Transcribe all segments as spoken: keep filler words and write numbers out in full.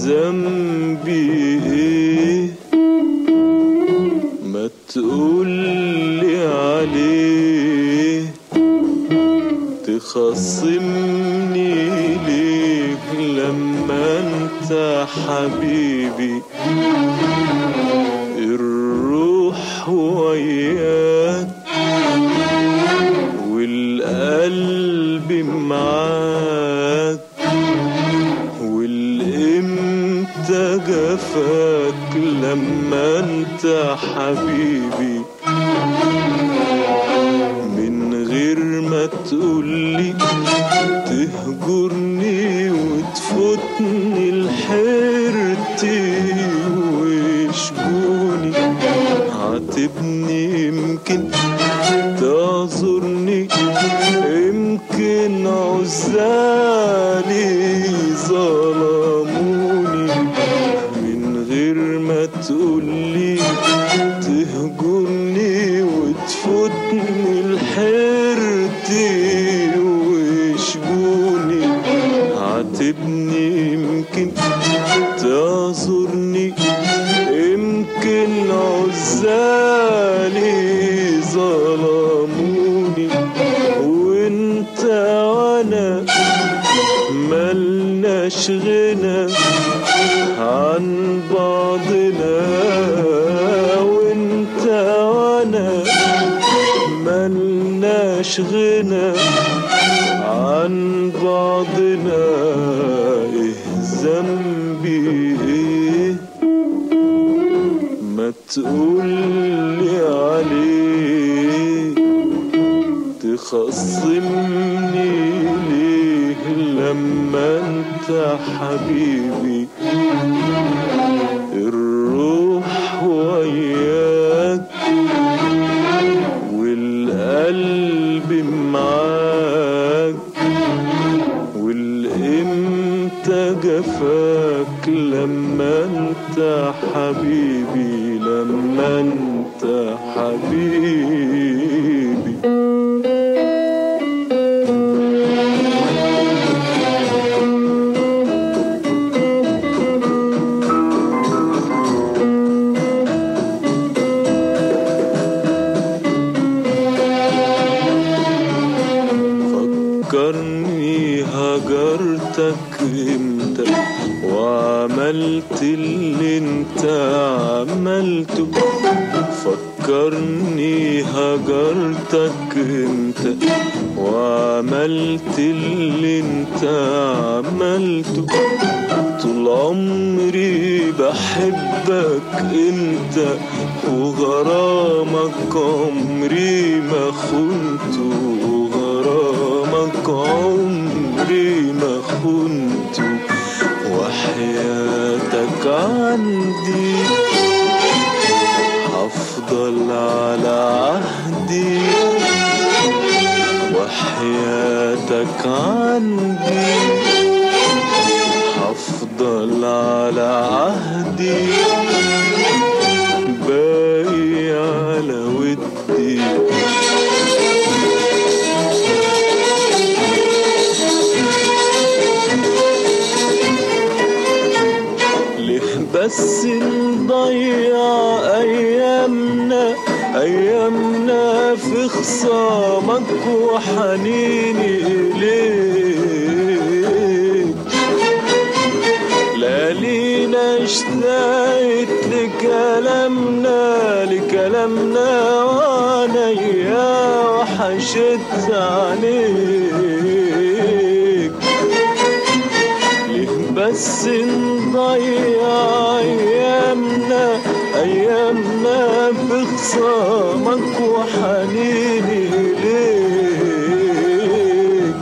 ذنبي ايه ما تقولي عليه، تخصمني ليه لما انت حبيبي، الروح وياك والقلب معاك، والامتى جفاك لما انت حبيبي، من غير ما تقولي تهجرني وتفوتني لحيرتي وشجوني، عاتبني يمكن تعذرني، يمكن عزالي ظلموني، من غير ما تقولي تهجرني وتفوتني لحيرتي وشجوني، عاتبني يمكن تعذرني، يمكن عزالي ظلموني، وانت وانا ملناش غنى عن بعضنا، وانت وانا ملناش غنى عن بعضنا، ايه ذنبي ايه ما تقولي عليه، تخصمني ليه لما انت حبيبي، الروح وياك والقلب معاك، والامتى جفاك لما انت حبيبي، لما انت حبيبي. فكرني هجرتك امتى وعملت اللي انت عملته، فكرني هجرتك امتى وعملت اللي انت عملته، طول عمري بحبك انت وغرامك عمري ما خنته، وغرامك عمري ما خنته، وحياتك عندي هفضل على عهدي، وحياتك عندي هفضل على عهدي، باقي على ودي، بس نضيع أيامنا أيامنا في خصامك وحنيني إليك، ليالينا اشتقت لكلامنا لكلامنا وعنيا وحشت عليك، ليه بس نضيع أيامنا أيامنا في خصامك وحنيني إليك،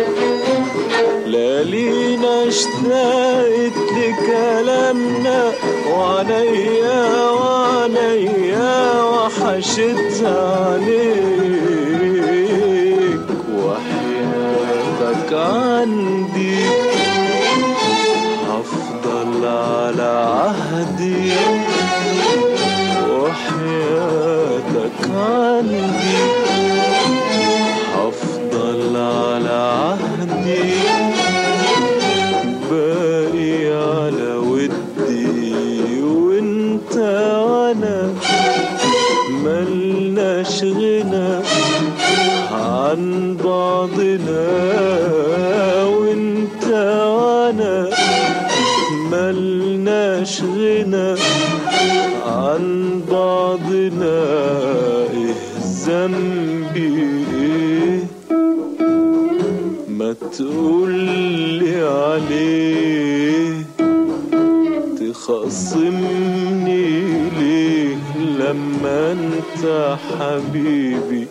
ليالينا اشتقت لكلامنا وعنيا وعنيا وحشت عليك، وحياتك عندي هفضل على عهدي، وحياتك عندي هفضل على عهدي، باقي على ملناش غنى عن بعضنا، ايه ذنبي ايه ما تقولي عليه، تخاصمني ليه لما انت حبيبي،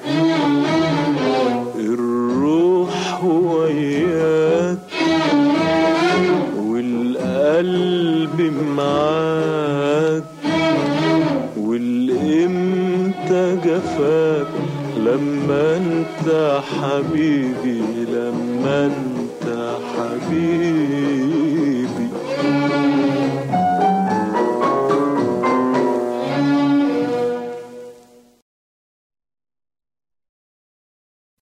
الروح وياك والقلب معاك، والامتى جفاك لما انت حبيبي، لما انت حبيبي.